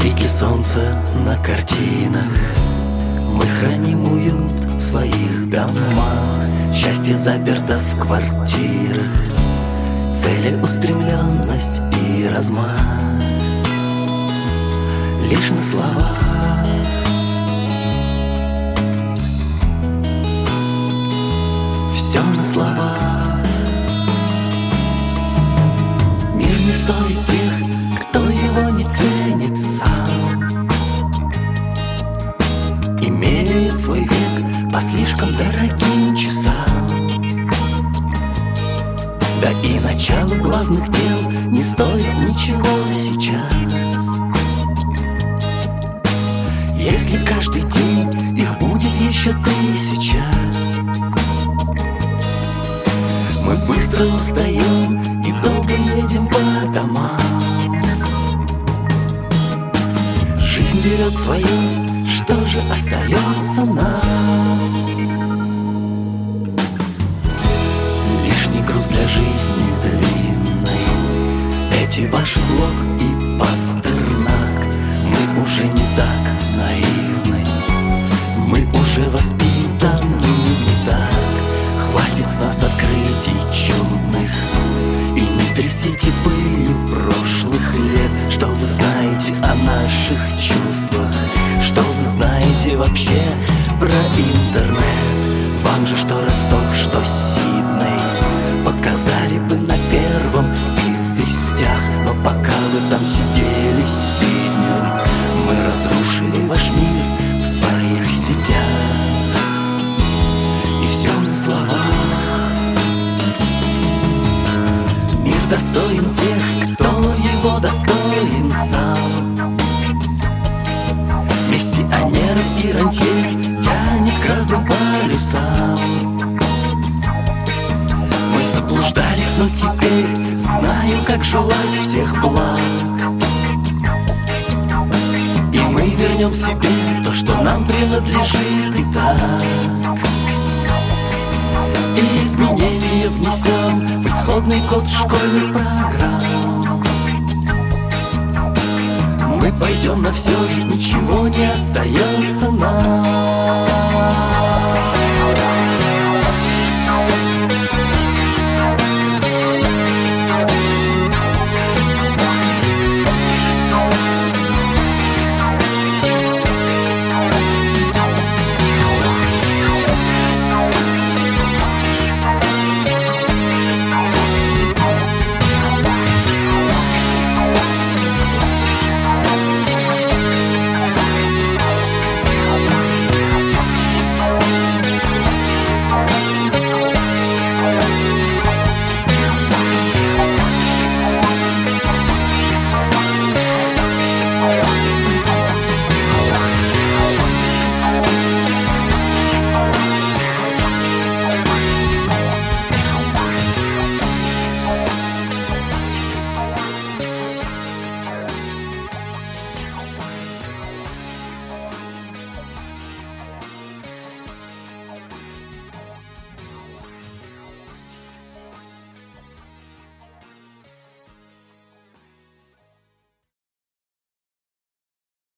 Блики солнца на картинах. Мы храним уют в своих домах. Счастье заперто в квартирах. Целеустремленность и размах лишь на словах. Все на словах. Мир не стоит тех, кто его не ценит сам и меряет свой век по слишком дорогим часам. Да и начало главных дел не стоит ничего сейчас, если каждый день их будет еще 1000. Мы быстро устаем и долго едем по домам. Жизнь берет свое, что же остается нам? Лишний груз для жизни длинной. Эти ваши Блок и Пастернак. Мы уже не так наивны, мы уже воспитаны не так. Хватит с нас открытий чудных, и не трясите пылью прошлых лет. Что вы знаете о наших чувствах? Что вы знаете вообще про интернет? Вам же что Ростов, что Сидней показали бы на Первом и в Вестях. Но пока вы там сидели сиднем, мы разрушили ваш мир в своих сетях. И все на словах. Мир достоин тех, кто его достоин сам. Миссионеров и рантье тянет к разным полюсам. Мы заблуждались, но теперь знаем, как желать всех благ. И мы вернем себе то, что нам принадлежит и так. И изменения внесем в исходный код школьных программ. Мы пойдем на все, ведь ничего не остается нам.